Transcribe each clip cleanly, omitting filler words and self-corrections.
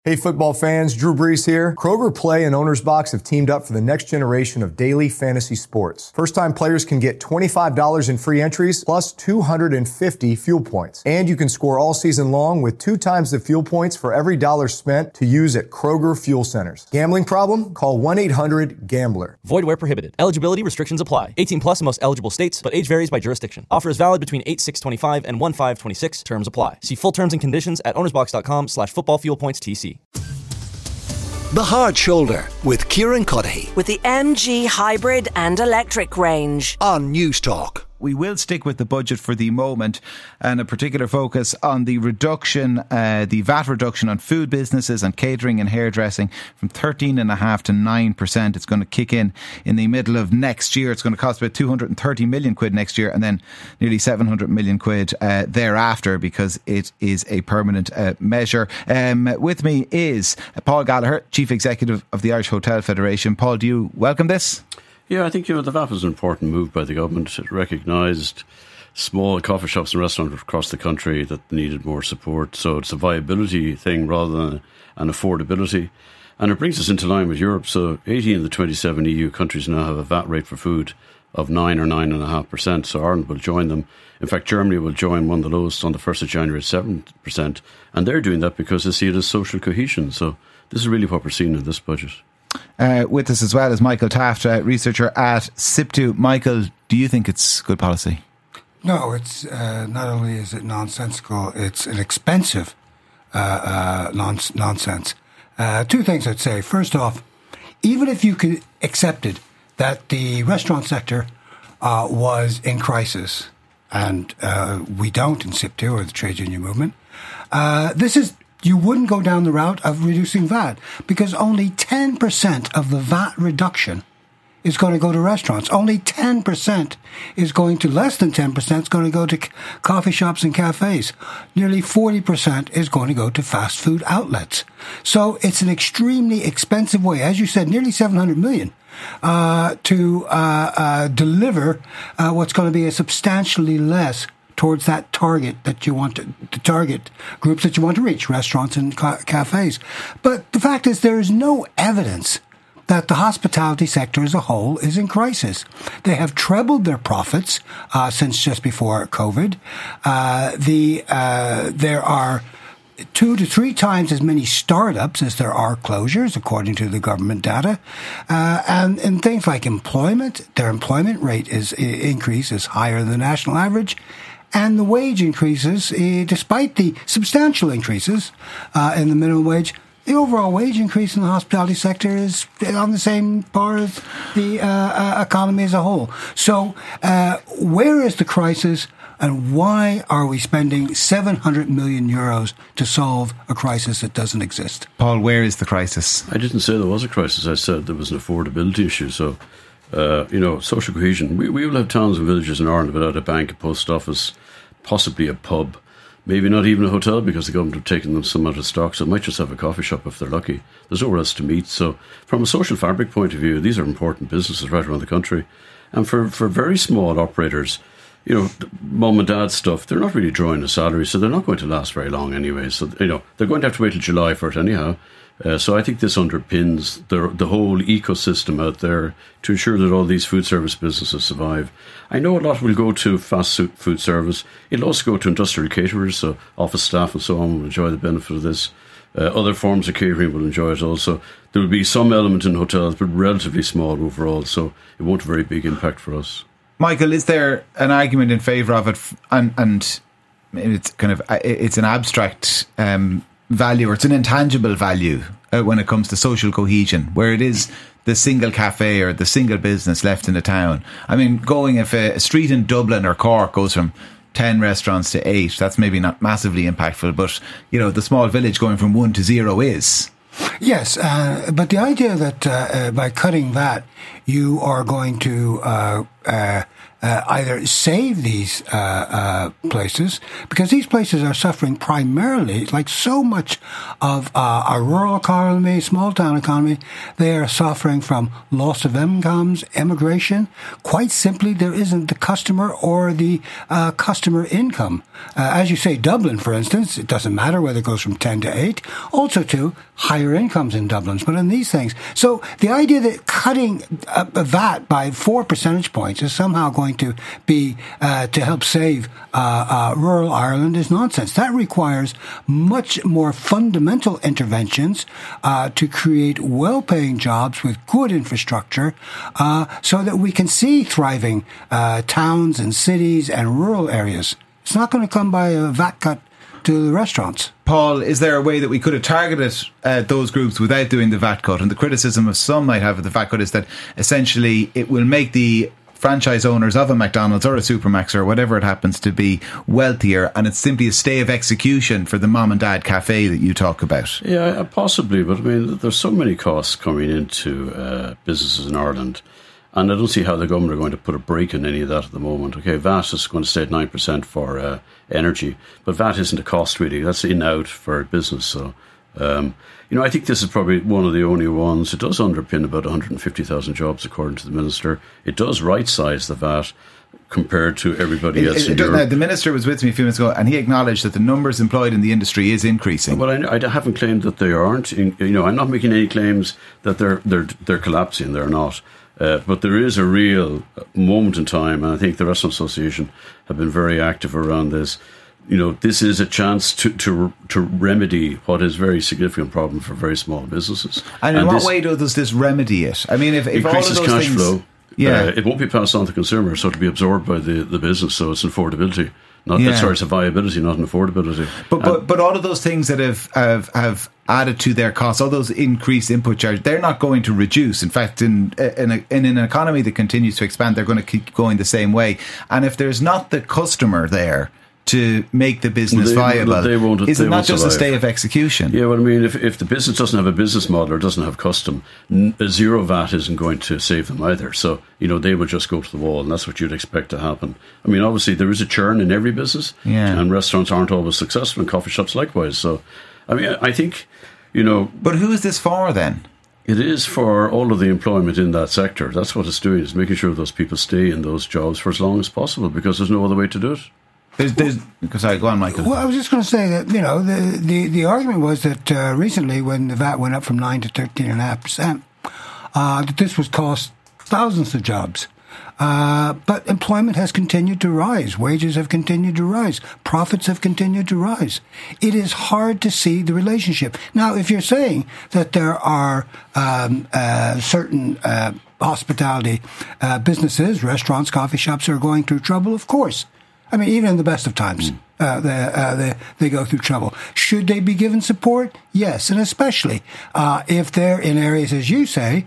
Hey football fans, Drew Brees here. Kroger Play and Owner's Box have teamed up for the next generation of daily fantasy sports. First-time players can get $25 in free entries plus 250 fuel points. And you can score all season long with 2 times the fuel points for every dollar spent to use at Kroger Fuel Centers. Gambling problem? Call 1-800-GAMBLER. Void where prohibited. Eligibility restrictions apply. 18 plus in most eligible states, but age varies by jurisdiction. Offer is valid between 8/6/25 and 1/5/26. Terms apply. See full terms and conditions at ownersbox.com/footballfuelpointstc. The Hard Shoulder with Kieran Cuddihy. With the MG hybrid and electric range. On News Talk. We will stick with the budget for the moment and a particular focus on the reduction, the VAT reduction on food businesses and catering and hairdressing from 13.5% to 9%. It's going to kick in the middle of next year. It's going to cost about 230 million quid next year and then nearly 700 million quid thereafter because it is a permanent measure. With me is Paul Gallagher, Chief Executive of the Irish Hotel Federation. Paul, do you welcome this? Yeah, I think the VAT was an important move by the government. It recognised small coffee shops and restaurants across the country that needed more support. So it's a viability thing rather than an affordability. And it brings us into line with Europe. So 18 of the 27 EU countries now have a VAT rate for food of 9 or 9.5%. So Ireland will join them. In fact, Germany will join one of the lowest on the 1st of January at 7%. And they're doing that because they see it as social cohesion. So this is really what we're seeing in this budget. With us as well is Michael Taft, researcher at SIPTU. Michael, do you think it's good policy? No, it's not only is it nonsensical, it's an expensive nonsense. 2 things I'd say. First off, even if you could accepted that the restaurant sector was in crisis, and we don't in SIPTU or the trade union movement, you wouldn't go down the route of reducing VAT because only 10% of the VAT reduction is going to go to restaurants. Only 10% is going to, less than 10% is going to go to coffee shops and cafes. Nearly 40% is going to go to fast food outlets. So it's an extremely expensive way, as you said, nearly 700 million to deliver what's going to be a substantially less towards that target that you want to target groups that you want to reach, restaurants and cafes. But the fact is there is no evidence that the hospitality sector as a whole is in crisis. They have trebled their profits since just before COVID. There are 2 to 3 times as many startups as there are closures, according to the government data. And in things like employment, their employment rate increase is higher than the national average. And the wage increases, despite the substantial increases in the minimum wage, the overall wage increase in the hospitality sector is on the same par as the economy as a whole. So where is the crisis and why are we spending 700 million euros to solve a crisis that doesn't exist? Paul, where is the crisis? I didn't say there was a crisis. I said there was an affordability issue. So social cohesion. We will have towns and villages in Ireland without a bank, a post office, possibly a pub, maybe not even a hotel because the government have taken them some out of stock, so it might just have a coffee shop if they're lucky. There's nowhere else to meet. So from a social fabric point of view, these are important businesses right around the country. And for very small operators, mum and dad stuff, they're not really drawing a salary, so they're not going to last very long anyway. So, they're going to have to wait till July for it anyhow. So I think this underpins the whole ecosystem out there to ensure that all these food service businesses survive. I know a lot will go to fast food service. It'll also go to industrial caterers, so office staff and so on will enjoy the benefit of this. Other forms of catering will enjoy it also. There will be some element in hotels, but relatively small overall, so it won't have a very big impact for us. Michael, is there an argument in favour of it, and it's an abstract value, or it's an intangible value when it comes to social cohesion, where it is the single cafe or the single business left in the town? I mean, if a street in Dublin or Cork goes from 10 restaurants to 8, that's maybe not massively impactful, but the small village going from 1 to 0 is. Yes, but the idea that by cutting VAT, you are going to either save these places, because these places are suffering primarily, like so much of our rural economy, small town economy, they are suffering from loss of incomes, immigration. Quite simply, there isn't the customer or the customer income. As you say, Dublin, for instance, it doesn't matter whether it goes from 10 to 8, also to higher incomes in Dublins, but in these things. So the idea that cutting a VAT by 4 percentage points is somehow going to be to help save rural Ireland is nonsense. That requires much more fundamental interventions to create well-paying jobs with good infrastructure, so that we can see thriving towns and cities and rural areas. It's not going to come by a VAT cut to the restaurants. Paul, is there a way that we could have targeted those groups without doing the VAT cut? And the criticism of some might have of the VAT cut is that essentially it will make the franchise owners of a McDonald's or a Supermax or whatever it happens to be wealthier, and it's simply a stay of execution for the mom and dad cafe that you talk about. Yeah, possibly, but I mean, there's so many costs coming into businesses in Ireland, and I don't see how the government are going to put a break in any of that at the moment. Okay, VAT is going to stay at 9% for energy, but VAT isn't a cost really. That's in-out for business. So, I think this is probably one of the only ones. It does underpin about 150,000 jobs, according to the Minister. It does right-size the VAT compared to everybody else in Europe. Now, the Minister was with me a few minutes ago, and he acknowledged that the numbers employed in the industry is increasing. Well, I haven't claimed that they aren't. I'm not making any claims that they're collapsing. They're not. But there is a real moment in time, and I think the Restaurant Association have been very active around this. This is a chance to remedy what is a very significant problem for very small businesses. And in what way does this remedy it? I mean, if all of those cash things, flow, it won't be passed on to the consumer, so it'll be absorbed by the business. So it's an affordability. It's a viability, not an affordability. But all of those things that have added to their costs, all those increased input charges, they're not going to reduce. In fact, in an economy that continues to expand, they're going to keep going the same way. And if there's not the customer there to make the business viable, is it not just a stay of execution? Yeah, well, I mean, if the business doesn't have a business model or doesn't have custom, zero VAT isn't going to save them either. So, they would just go to the wall, and that's what you'd expect to happen. I mean, obviously, there is a churn in every business, and restaurants aren't always successful, and coffee shops likewise. So, I mean, I think, But who is this for then? It is for all of the employment in that sector. That's what it's doing, is making sure those people stay in those jobs for as long as possible, because there's no other way to do it. Sorry, go on, Michael. Well, I was just going to say that the argument was that recently, when the VAT went up from 9 to 13.5%, that this would cost thousands of jobs. But employment has continued to rise. Wages have continued to rise. Profits have continued to rise. It is hard to see the relationship. Now, if you're saying that there are certain hospitality businesses, restaurants, coffee shops are going through trouble, of course. I mean, even in the best of times, they go through trouble. Should they be given support? Yes, and especially if they're in areas, as you say,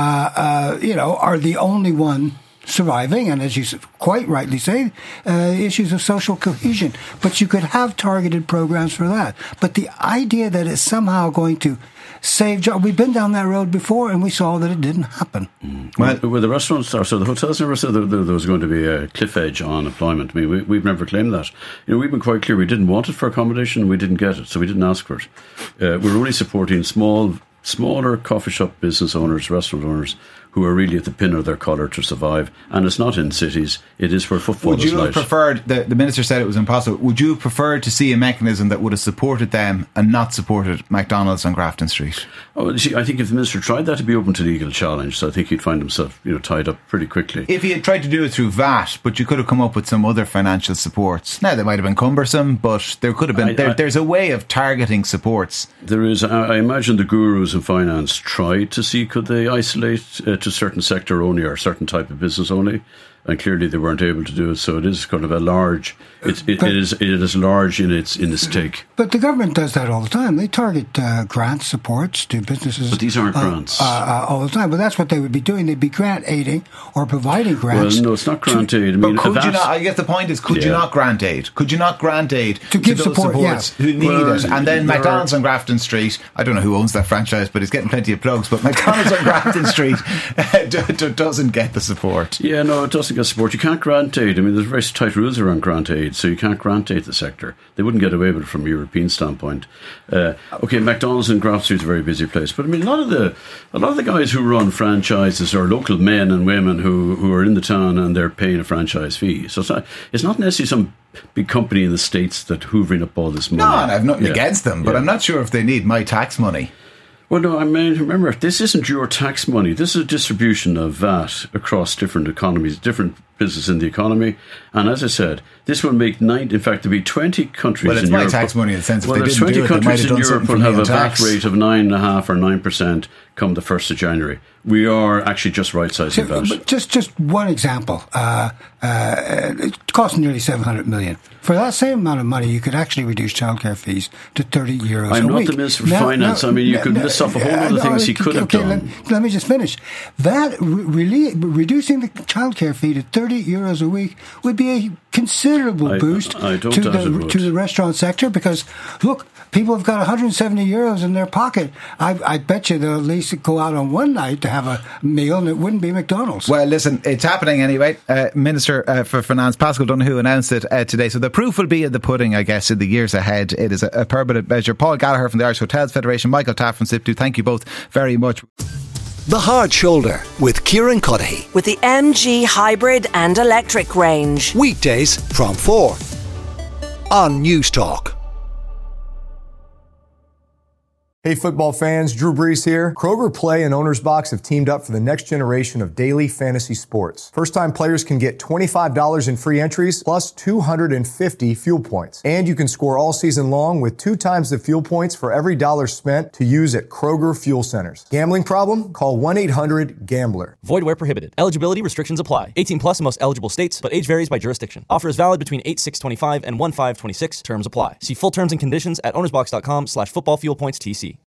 are the only one surviving, and as you quite rightly say, issues of social cohesion. But you could have targeted programs for that. But the idea that it's somehow going to save jobs, we've been down that road before, and we saw that it didn't happen. Well, with the restaurants, so the hotels never said there was going to be a cliff edge on employment. I mean, we've never claimed that. We've been quite clear we didn't want it for accommodation, we didn't get it, so we didn't ask for it. We're only supporting smaller coffee shop business owners, restaurant owners, who are really at the pin of their collar to survive. And it's not in cities, it is where footfall is light. Would you have preferred, the Minister said it was impossible, would you have preferred to see a mechanism that would have supported them and not supported McDonald's on Grafton Street? Oh, see, I think if the Minister tried that, he'd be open to legal challenge. So I think he'd find himself tied up pretty quickly. If he had tried to do it through VAT, but you could have come up with some other financial supports. Now, they might have been cumbersome, but there could have been. There's a way of targeting supports. There is. I imagine the gurus in finance tried to see could they isolate to certain sector only or certain type of business only. and clearly they weren't able to do it. So it is kind of a large. It is large in its take. But the government does that all the time. They target grant supports to businesses. But these aren't grants all the time. But that's what they would be doing. They'd be grant aiding or providing grants. Well, no, it's not grant aid. I mean, but could you not? I guess the point is, could you not grant aid? Could you not grant aid to give those support supports who need it? And then McDonald's on Grafton Street. I don't know who owns that franchise, but it's getting plenty of plugs. But McDonald's on Grafton Street doesn't get the support. Yeah, no, it doesn't get support. You can't grant aid. I mean, there's very tight rules around grant aid, so you can't grant aid the sector. They wouldn't get away with it from a European standpoint. Okay, McDonald's in Grafton Street is a very busy place, but I mean, a lot of the guys who run franchises are local men and women who are in the town and they're paying a franchise fee. So it's not necessarily some big company in the States that's hoovering up all this money. No, and I have nothing against them, but I'm not sure if they need my tax money. Well, no, I mean, remember, this isn't your tax money. This is a distribution of VAT across different economies, different businesses in the economy. And as I said, this will make in fact, there'll be 20 countries in Europe. Well, it's my tax money in the sense if they didn't 20 do it, countries in Europe will have a VAT tax rate of 9.5% or 9% come the 1st of January. We are actually just right-sizing that. But just one example. It costs nearly 700 million. For that same amount of money, you could actually reduce childcare fees to €30 a week. I'm not the Minister for Finance. I mean, you could list off a whole lot of things he could have done. Let me just finish. That reducing the childcare fee to €30 a week would be a considerable boost to the restaurant sector, because look, people have got €170 in their pocket. I bet you they'll at least go out on one night to have a meal, and it wouldn't be McDonald's. Well, listen, it's happening anyway. Minister for Finance Paschal Donohoe announced it today, so the proof will be in the pudding, I guess, in the years ahead. It is a permanent measure. Paul Gallagher from the Irish Hotels Federation, Michael Taff from SIPTU, thank you both very much. The Hard Shoulder with Kieran Cuddihy. With the MG hybrid and electric range. Weekdays from 4 on News Talk. Hey football fans, Drew Brees here. Kroger Play and Owner's Box have teamed up for the next generation of daily fantasy sports. First-time players can get $25 in free entries plus 250 fuel points. And you can score all season long with 2 times the fuel points for every dollar spent to use at Kroger Fuel Centers. Gambling problem? Call 1-800-GAMBLER. Void where prohibited. Eligibility restrictions apply. 18 plus in most eligible states, but age varies by jurisdiction. Offer is valid between 8/6/25 and 1/5/26. Terms apply. See full terms and conditions at ownersbox.com/footballfuelpointstc.